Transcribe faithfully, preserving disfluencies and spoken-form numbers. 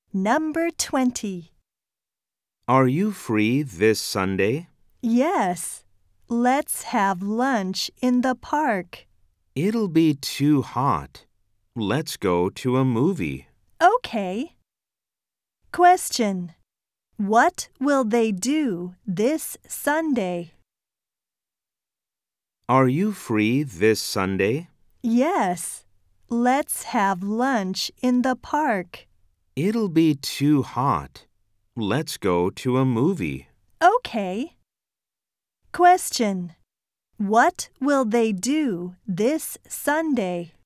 Number twenty. Are you free this Sunday? Yes. Let's have lunch in the park. It'll be too hot. Let's go to a movie. Okay. Question. What will they do this Sunday? Are you free this Sunday? Yes. Let's have lunch in the park. It'll be too hot. Let's go to a movie. Okay. Question. What will they do this Sunday?